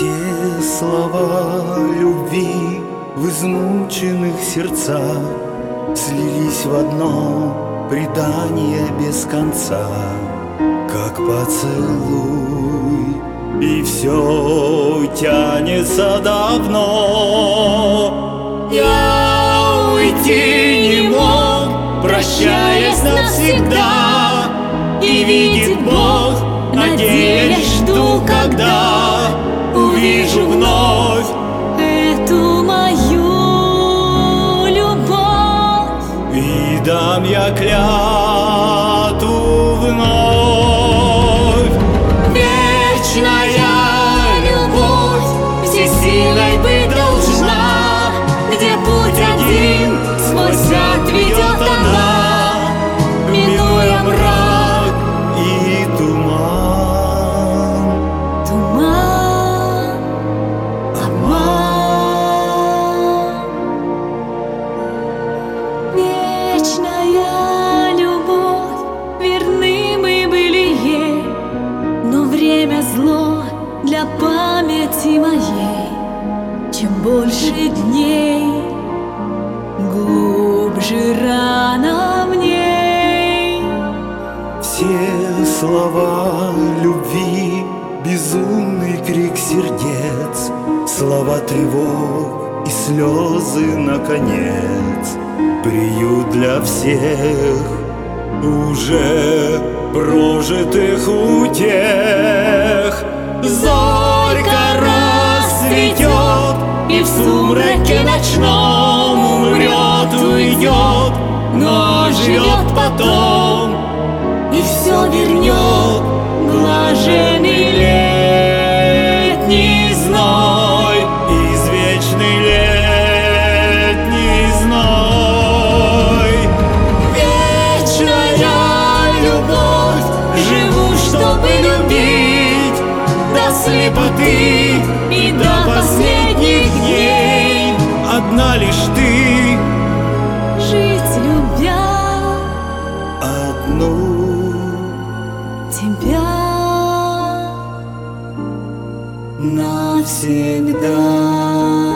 Все слова любви в измученных сердцах слились в одно предание без конца, как поцелуй, и все тянется давно. Я уйти не мог, прощаясь навсегда, и видит Бог, надеясь, жду, когда увижу вновь эту мою любовь, и дам я клятву вновь. вечная любовь всесильной быть должна, где путь один сквозь ад ведет она, минуя мрак И туман, туман, обман. Вечная любовь, верны мы были ей, но время зло для памяти моей. Чем больше дней, глубже рана в ней. все слова любви, безумный крик сердец, слова тревог и слезы наконец, приют для всех уже прожитых утех. Зорька расцветет, и в сумраке ночном умрет, уйдет, но живет потом и все вернет блаженный летний зной, извечный летний зной. Вечная любовь, живу, чтобы любить до слепоты и до последних дней. Одна лишь ты, Жить любя одну тебя навсегда.